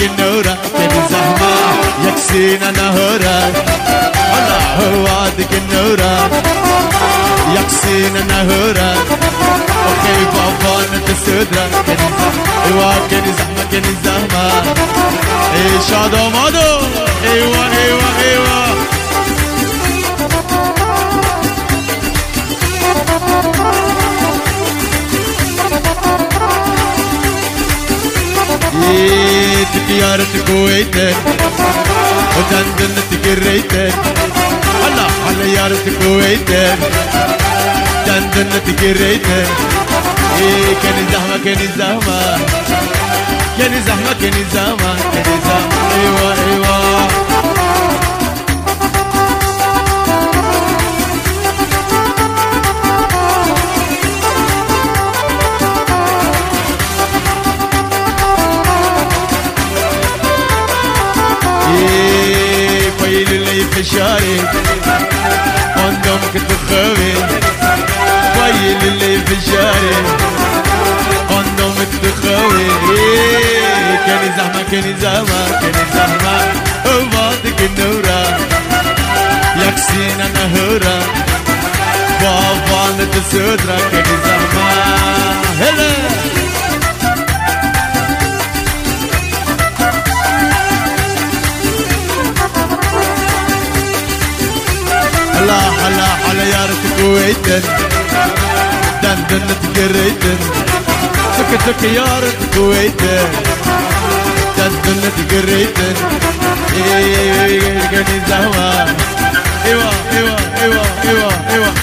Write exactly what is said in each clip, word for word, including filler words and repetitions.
النورة كل زحمة يكسينا نهورة الله هوادك النورة يكسينا نهورة وخي بابا نتسدرة كل زحمة ايوا كل زحمة كل زحمة اي شادو مادو ايوا ايوا ايوا تكيارة كويتك وتندن تكريتك هلا هلا يارة كويتك تندن تكريتك ايه كان زحمة كان زحمة كان زحمة كان زحمة كان زحمة ايوه ايوه فشاري عندهم كنت خوي ويل اللي فشاري عندهم كنت خوي كان زحمة كان زحمة كان زحمة وبعدك النورة يكسينا نهورة بابا نتسودرة كان زحمة هلا هلا هلا هلا يا ريت كويتن دندن تقريتن تك تك يا ريت كويتن دندن تقريتن ايه كاني زهوة ايوا ايوا ايوا ايوا ايوا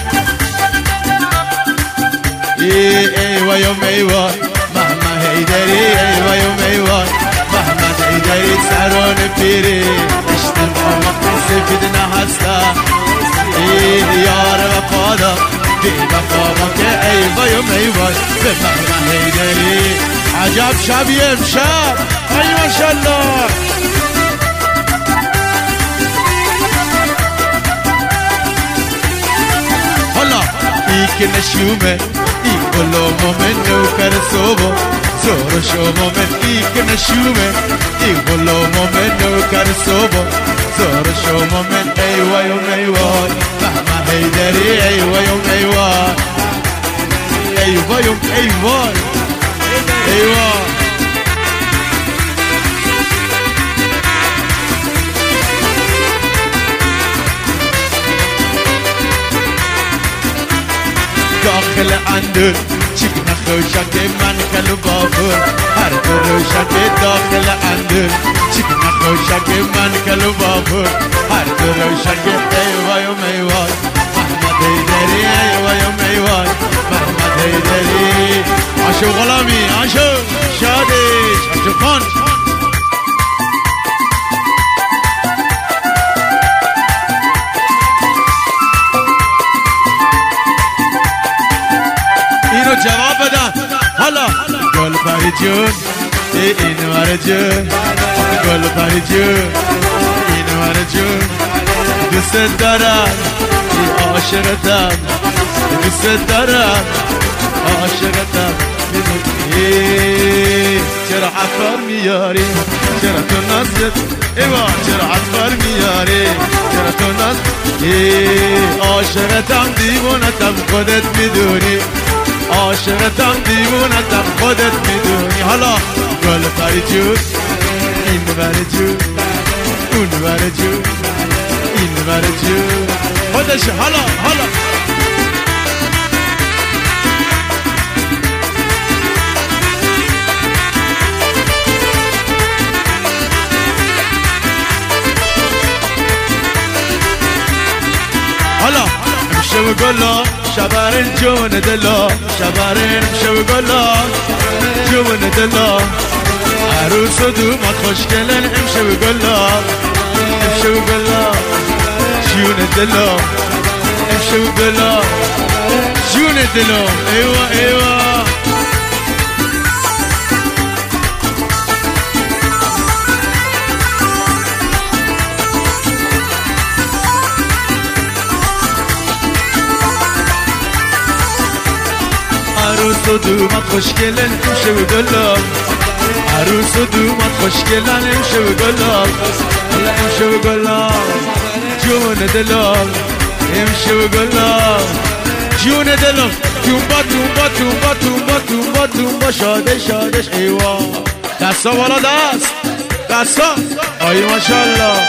ايه ايوا يوم ايوا مهما هيدري ايوا يوم ايوا مهما هيدري سعرون بيري اشتبع مقصي بدنا حستا ايه يا رب فاضا في مقامك ايوه يوم ايوه بمهما هيدري عجب شاب يمشاب اي ما شاء الله هلا ايك نشومه يقولوا منه كرسوبه زور شومه من ايك نشومه يقولوا منه كرسوبه زور شومه من ايوه يوم ايوه مهما هيدري ايوه يوم ايوه ايوه يوم ايوه ايوه داخل عندن شكنا خوشك من كالبابور هر دروشك داخل عندن شكنا خوشك من كالبابور هر دروشك ايوه يوم ايوه محمد هيدري ايوه يوم ايوه محمد هيدري عاشو غلامي عاشو شادش عاشو خان اینو جواب بدن حالا گل پری جون این ور جون گل پری جون این ور جون دوست دارم عاشقتم دوست دارم عاشقتم چرا عطار میاری چرا تو نازت ایوا چرا عطار میاری چرا تو نازت عاشقتم دیوانتم خودت میدونی عاشقتم دیوانتم خودت میدونی حالا گل پری جون این ور جون اون ور جون این ور جون خودش حالا حالا حالا امشب گلا شبرن جون دلا شبرن امشب گلا جون دلا عروس و دومات خوشگلن امشب گلا امشب گلا جون دلا امشب گلا جون دلا ایوا ایوا عروس و دومات خوشگلن امشب گلا عروس و دومات خوشگلن امشه و گلال امشه و گلال جون دلال امشه و گلال جون دلال تومبا تومبا تومبا تومبا تومبا تومبا شادش شادش ایوا دستا بالا دست دستا آی ماشالله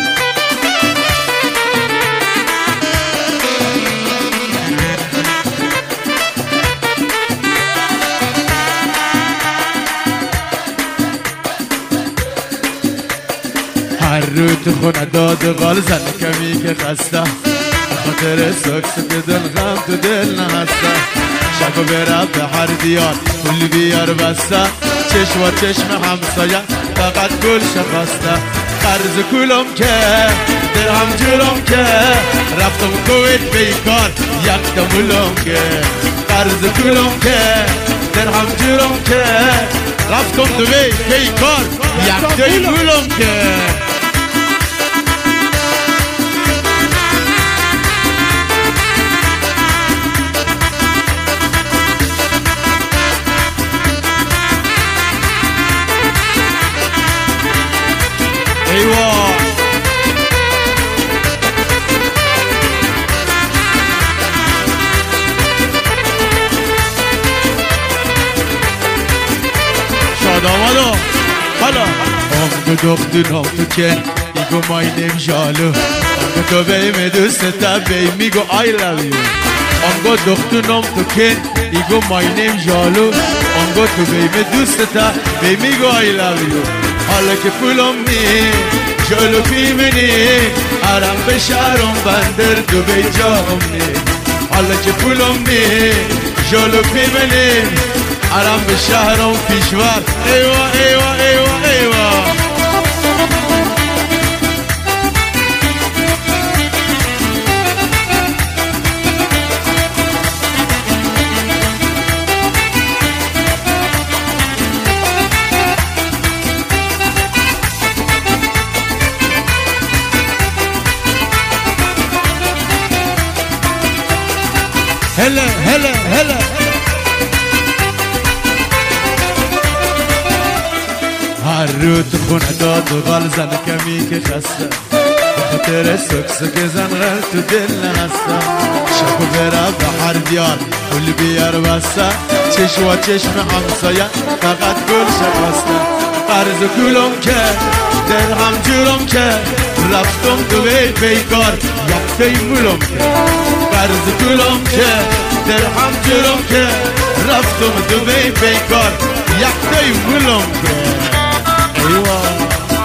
هر رو تو خونه داد غال زن کمی که خسته خاطر سکس که دل غم تو دل نهسته شب و بره به هر دیار کل بیار بسته چشم و چشم همسایه فقط گل شخسته قرض کلم که درهم جلوم که رفتم کویت بیکار یک دمولم که قرض کلم که درهم جلوم که رفتم دوی بیکار یک دمولم که ايوه شاد آمدو حالا آمدو دختونم تو کن ایگو مای نیم جالو آمدو تو بیم دوست تا بیم میگو آی لو یو آمدو دختونم تو کن ایگو مای نیم جالو آمدو تو بیم دوست تا بیم میگو آی لو یو حالا که پولم نی جلو پیمنی عرم به شهرم بندر دو بی جام نی حالا که پولم نی جلو پیمنی عرم به شهرم پیشور ایوا ایوا ایوا ایوا هلا هلا هلا هر رو تو خونه داد و غال زن کمی که خسته بخاطر سکس که زن غل تو دل نهسته شب و بره به هر دیار کل بیار بسته چشم و چشم همسایه فقط گل شکسته قرض کلم که درهم جورم که رفتم تو بی بیکار یک دیمولم که قرض کلم که درهم جورم که رفتم تو بی بیکار یک دیمولم که ایوه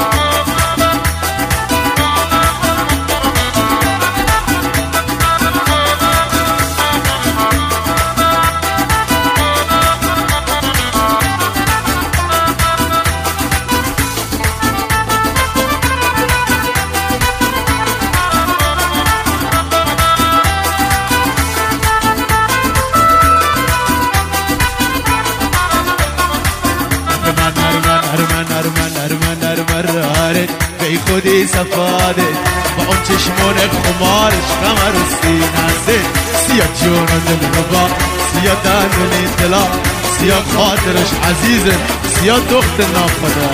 بی خودی صفاده با اون چشمون خمارش قمر و سینه سیاه جون و دل ربا سیاه دندون اطلاع سیاه خاطرش عزیزه سیاه دخت ناخدا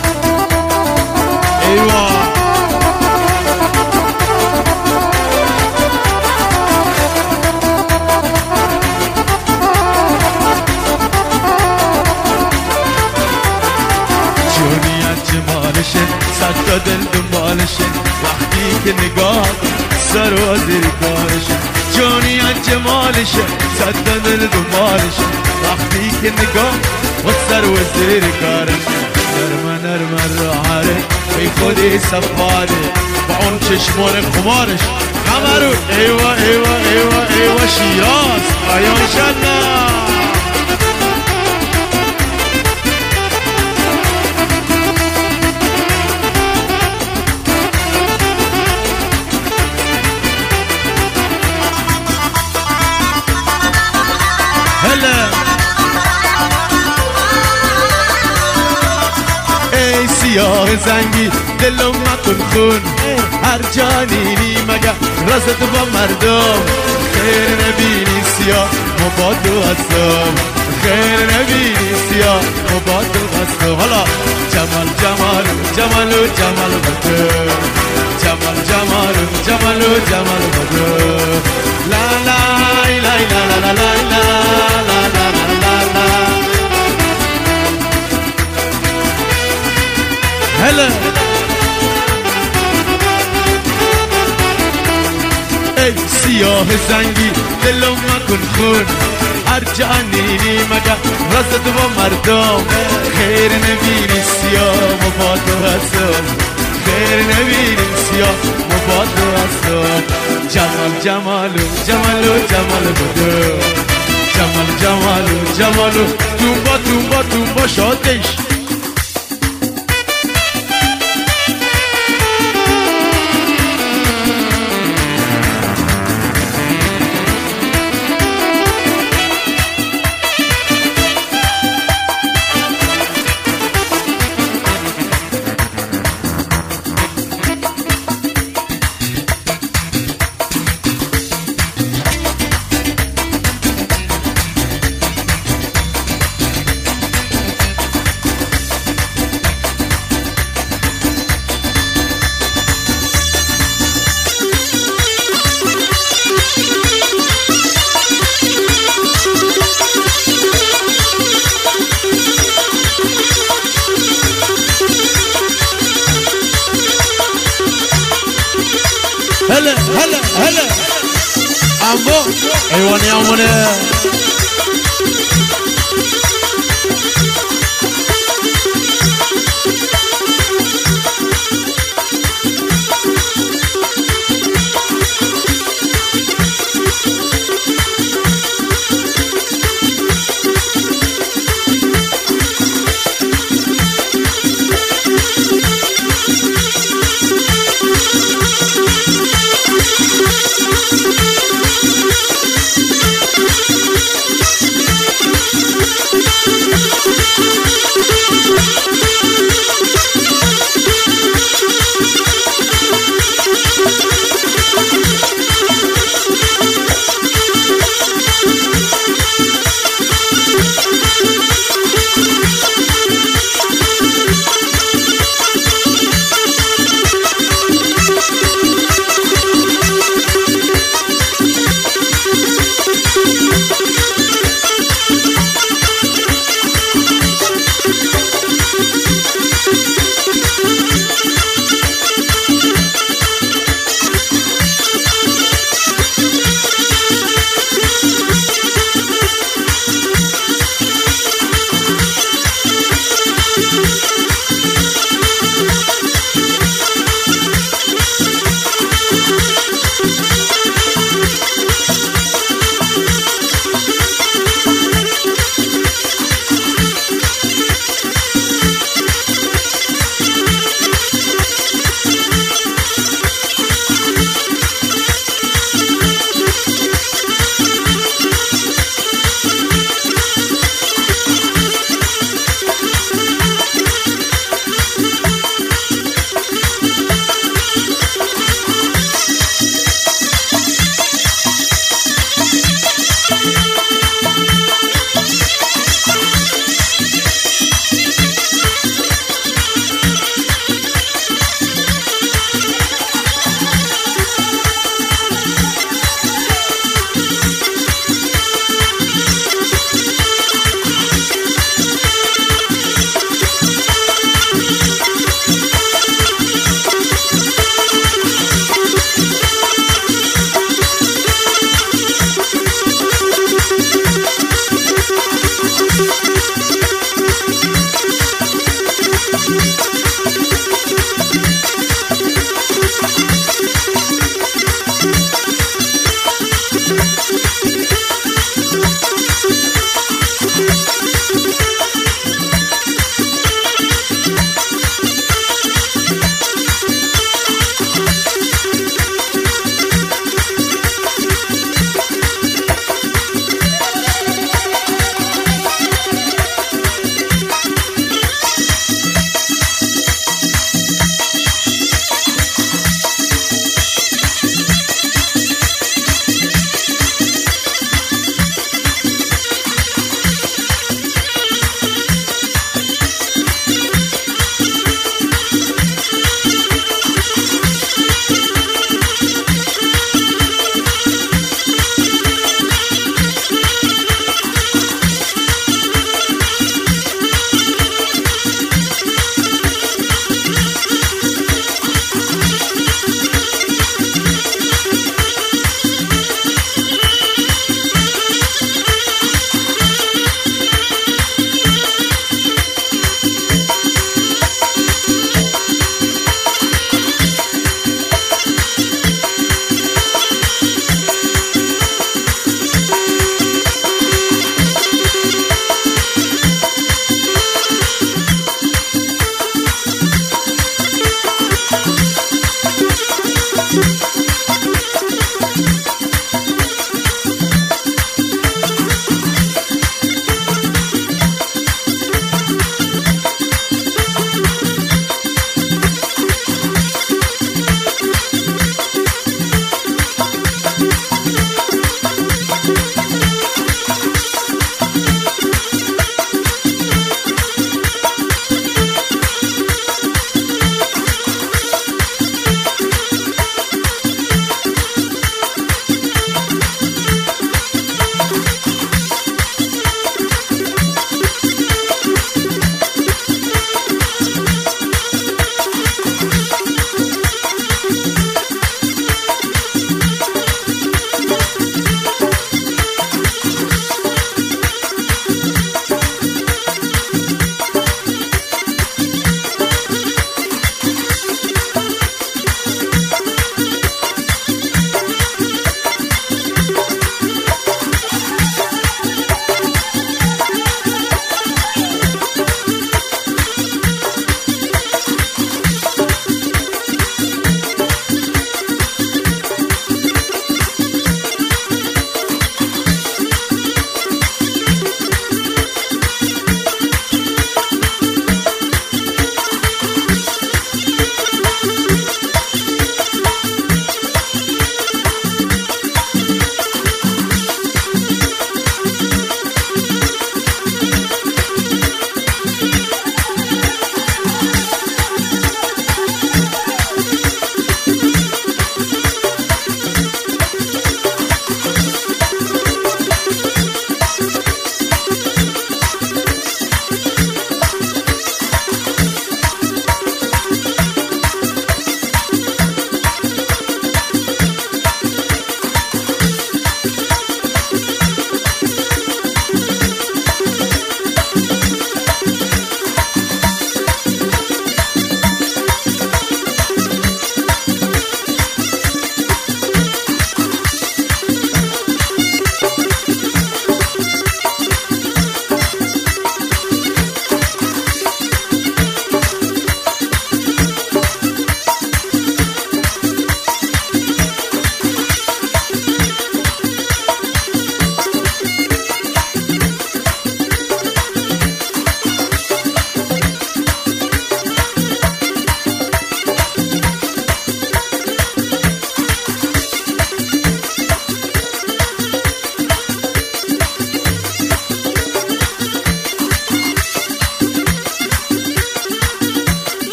ایوه جمالشه صد تا دل دنبالشه وقتی که نگاه سر و زیر کارشه جونیت جمالشه صد تا دل دنبالشه وقتی که نگاه و سر و زیر کارشه نرمه نرمه راهره بی خودی صفاده با اون چشمون خمارش قمرو ایوا ایوا ایوا ایوا شیراز آیان شدنا ای سیاه زنگی دلم مکن خون هر جانینی مگه رازت با مردم خیر نبینی سیاه مبادو هستم خیر نبینی سیاه سیاه مباد بسته حالا جمال جمال جمال و جمال بده جمال جمال جمال و جمال بده لا لا لا لا لا لا لا لا لا لا هلا ای سیاه زنگی دلم مکن خون هر جانینی مگه رست با مردم خیر نبینی سیاه مباد هستم خیر نبینی سیاه مباد هستم جمال جمالو جمالو جمال بده جمال جمالو جمالو تومبا تومبا تومبا شادش هلا هلا هلا عمو ايوان يا عمونا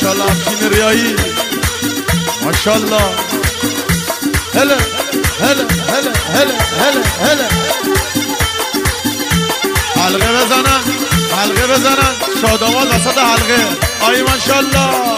شاء الله عارفين الريايين ما شاء الله. هلا هلا هلا هلا هلا هلا حلقه بزنن حلقه بزنن شادامال وسط حلقه آی ما شاء الله.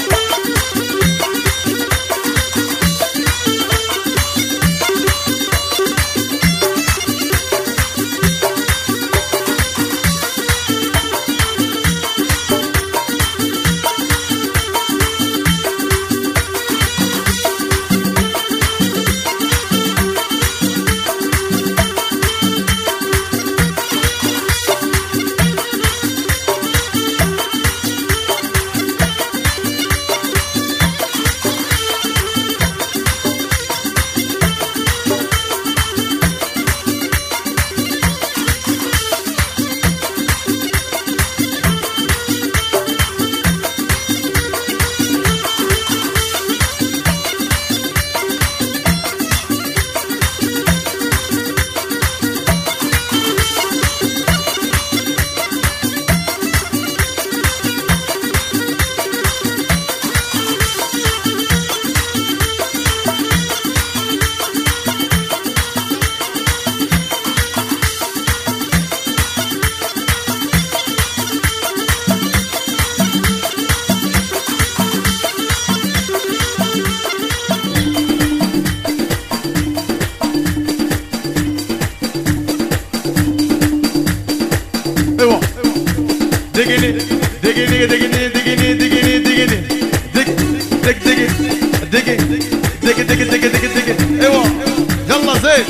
دقني دقني دقني دقني دقني دقني دق دق دق دق دق دق دق دق دق ايوه يلا زيد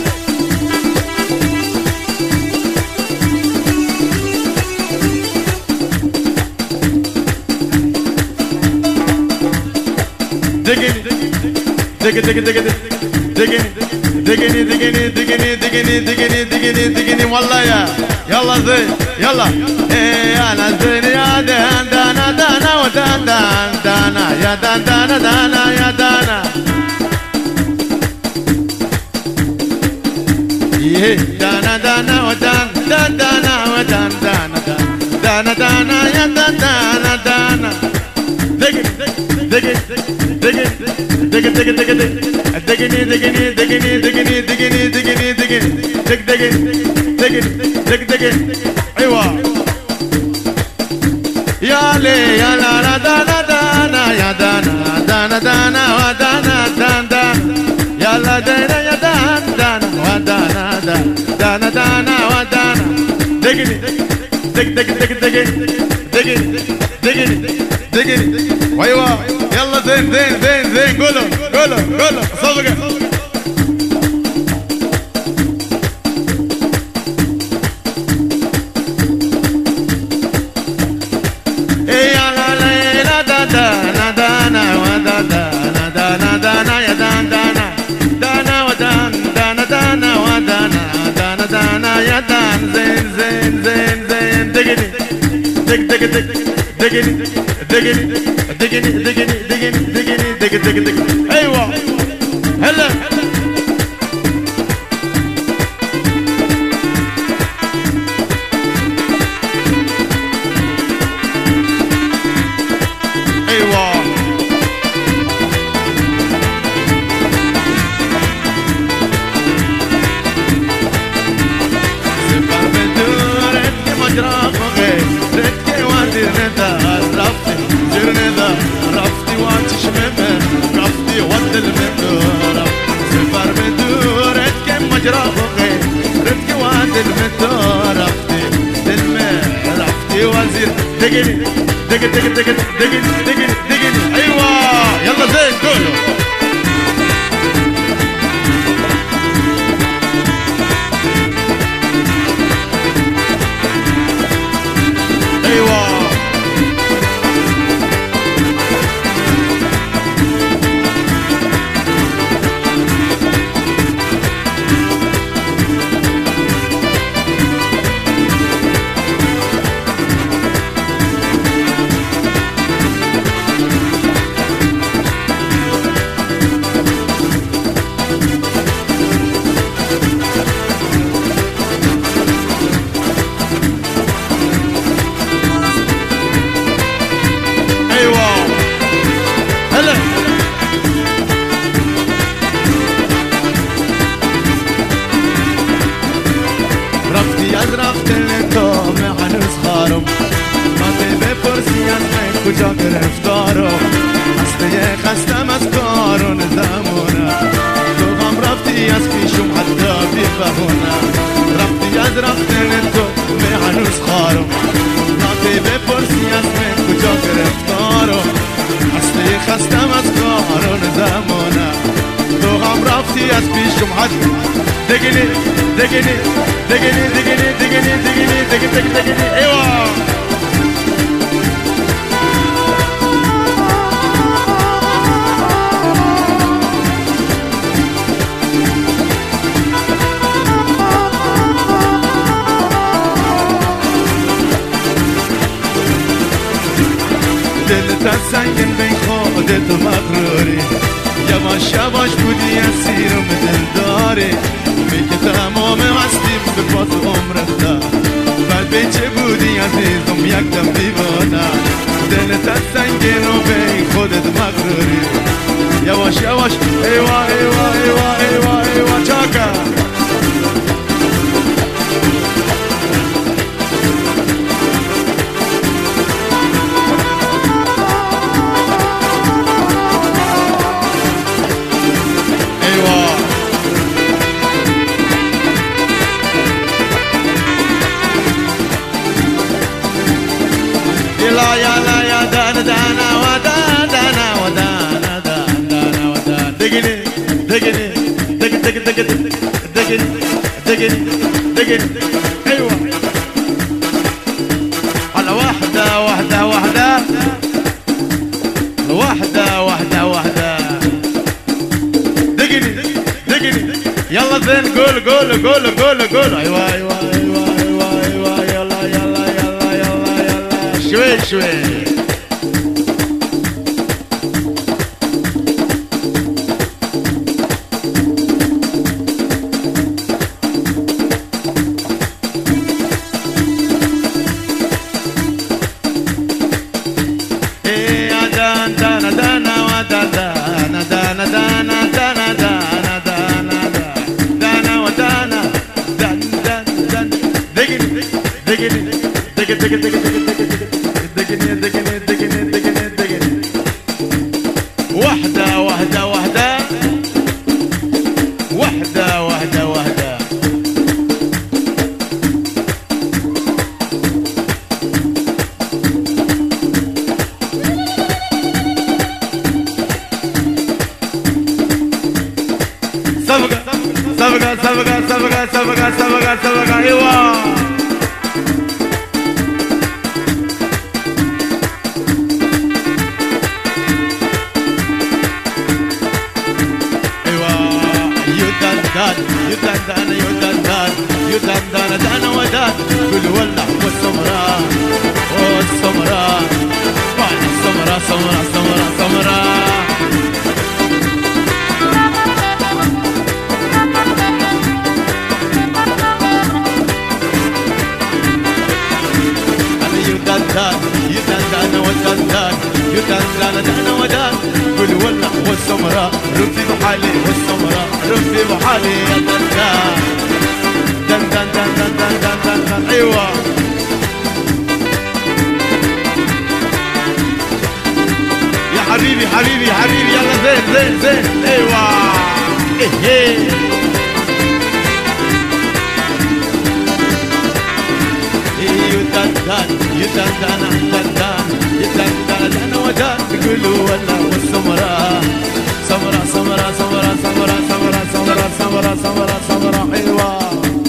دقني دق دق دق دقني دقني دقني دقني دقني دقني دقني دقني والله يا يلا زين يلا ايه انا زين يا دان دانا دانا ودان دان دانا يا دان دانا دانا يا دانا ايه دانا دانا ودان دان دانا ودان دانا دانا دانا يا دان دانا دانا دقني دقني دقني دقني دقني دقني دقني دقني دقني دقني دقني دقني دق دقني دقني دق دقني ايوه يا لي يا لا لا دانا دانا يا دانا دانا دانا ودانا دان دان يا لا دانا يا دان دانا ودانا دان دانا دانا ودانا دقني دق دق دق دقني دقني دقني دقني ايوه يلا زين زين زين زين قولوا قولوا قولوا صدقه ايه يا لا لا دانا دانا ودانا دانا دانا يا دان دانا دانا ودان دانا دانا ودانا دانا دانا يا دان زين زين زين زين دقني دق دق دق دقني دقني دقني دقني دقني دقني دق دق دق ايوه هلا ايوه سفر بدورك مجرى فوقي ركي وادي ندى رفتي زر ندى رفتي واتش منه رفتي ودل منه سفر بدورك مجرى فوقي ركي وادي منه رفتي دلمه رفتي وزير دقني دق دق دق دقني دقني دقني ايوه يلا زين قولوا ايوه رفته تو هنوز خارم ما بپرسی از من کجا گرفتارم خسته خستم از کارون زمونه تو هم رفتی از پیشم حتی بی بهونه رفتی از رفتن تو من هنوز خارم ما بپرسی از من کجا گرفتارم خسته خستم از کارون زمونه تو هم رفتی از پیشم حتی دگنی دگنی دگنی دگنی دگنی دگنی دگنی دگنی دگنی ایوه دلت از سنگین بین خودت مغروری یواش یواش بودی اسیرم دلداری میگه تمام هستیم به پاس عمرت ده بعد به چه بودی عزیزم یک دم دیوانه دلت از سنگین و بین خودت مغروری یواش یواش ایوا ایوا ایوا ایوا ایوا چاکا ايوه على واحدة واحدة واحدة واحدة واحدة واحدة دقني دقني يلا زين قول قول قول قول قول ايوه ايوه ايوه ايوه ايوه يلا يلا يلا يلا يلا شوي شوي واحدة واحدة واحدة واحدة واحدة واحدة صفقة صفقة صفقة صفقة صفقة صفقة صفقة ايوه يدندن يدندن يدندن دانا ودان كل ولع والسمراء والسمراء بعد السمراء سمراء سمراء سمراء أنا يدندن يدندن ودندن يدندن دانا ودان كل ولع والسمراء رفي بحالي والسمراء رفي بحالي يا دندان دندان دندان دندان دندان ايوه يا حبيبي حبيبي حبيبي يلا زين زين زين ايوه ايه ايه يدندن يدندن دندان يدندن دانا ودان كله ولا والسمراء سمرة سمرة سمرة سمرة سمرة سمرة سمرة سمرة سمرة حلوة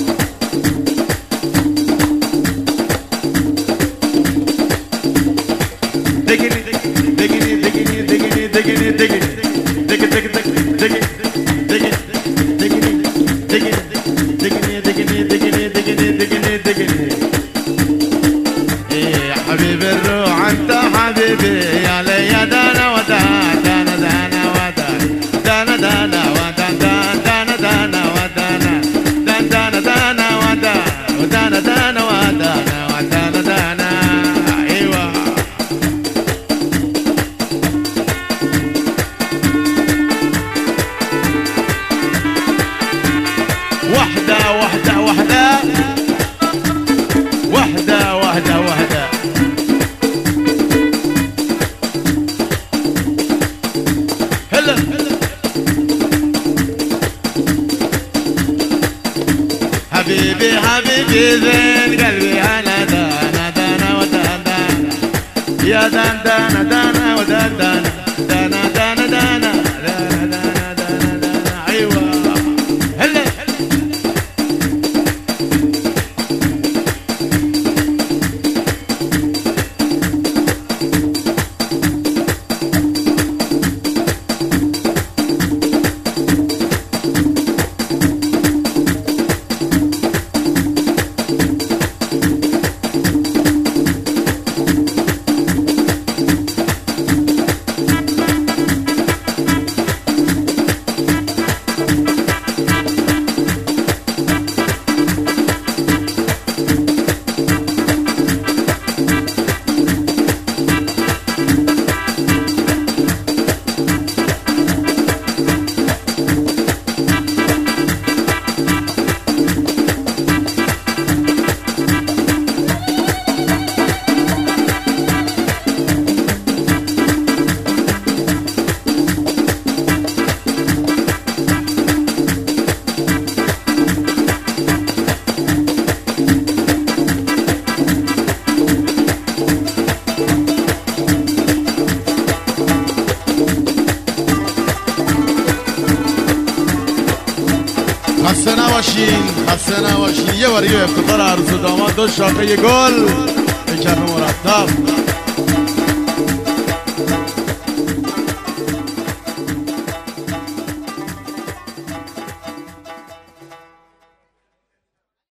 دقني دقني دقني دقني دقني دقني دق دق دق دقني دقني دقني دقني دقني دقني دقني دقني دقني دقني يا حبيب الروح انت حبيبي يا ليا دانا ودانا دانا دانا دانا دانا ودانا دانا دانا ودانا دانا دانا ودانا ودانا دانا ودانا ودانا دانا ايوه زين قلبي انا دانا دانا ودانا يا دانا دانا دانا ودانا دانا دانا دانا دانا دانا دانا دانا ايوه هلا خسته نباشین خسته نباشین. یه بار یه افتخار عروس و داماد دو شاخه گل به کف مرتب.